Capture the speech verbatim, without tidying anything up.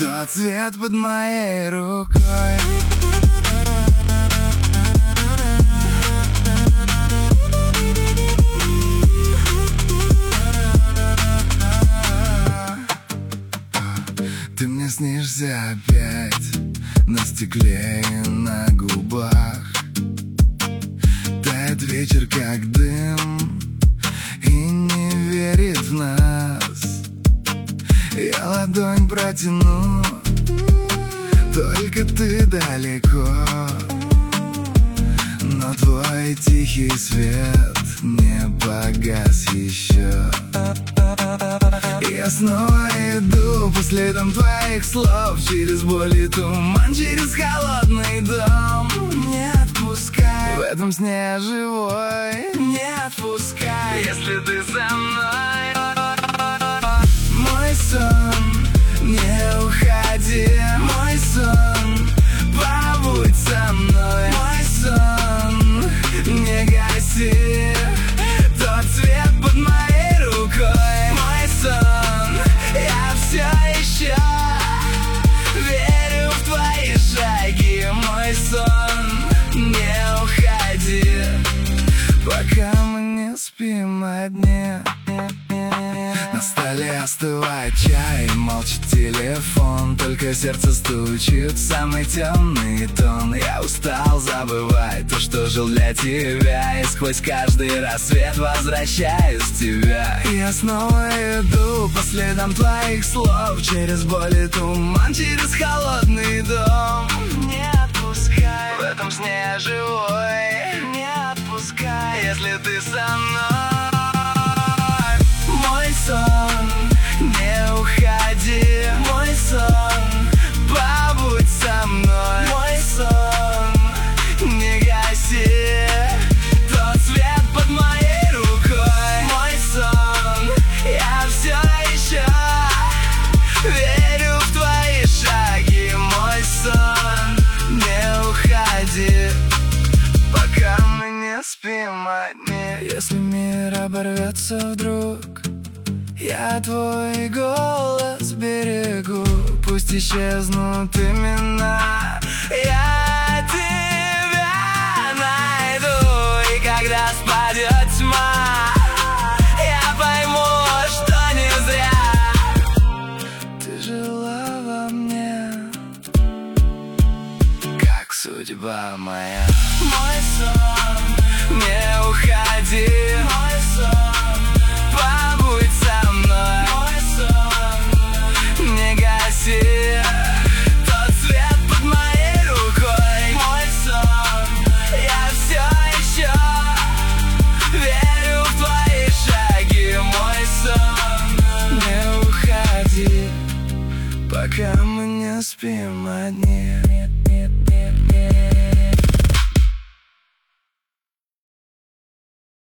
Тот цвет под моей рукой. Ты мне снишься опять на стекле и на губах. Тает вечер, как дым, и не верит в нас. Я ладонь протяну, только ты далеко. Но твой тихий свет не погас еще. Я снова иду по следам твоих слов, через боль и туман, через холодный дом. Не отпускай, в этом сне живой. Не отпускай, если ты со мной. Мой сон, не уходи. Мой сон, побудь со мной. Мой сон, не гаси тот свет под моей рукой. Мой сон, я все еще верю в твои шаги. Мой сон, не уходи, пока мы не спим одни. На столе остывает чай, молчит телефон, только сердце стучит в самый темный тон. Я устал забывать то, что жил для тебя, и сквозь каждый рассвет возвращаюсь в тебя. Я снова иду по следам твоих слов, через боль и туман, через холодный дом. Не отпускай, в этом сне живой. Не отпускай, если ты со мной. Мой сон, не уходи. Мой сон, побудь со мной. Мой сон, не гаси тот свет под моей рукой. Мой сон, я все еще верю в твои шаги. Мой сон, не уходи, пока мы не спим одни. Если мир оборвется вдруг, я твой голос берегу. Пусть исчезнут имена, я тебя найду. И когда спадет тьма, я пойму, что не зря ты жила во мне, как судьба моя. Мой сон, не уходи. Мой сон, побудь со мной. Мой сон, не гаси тот свет под моей рукой. Мой сон, я все еще верю в твои шаги. Мой сон, не уходи, пока мы не спим одни.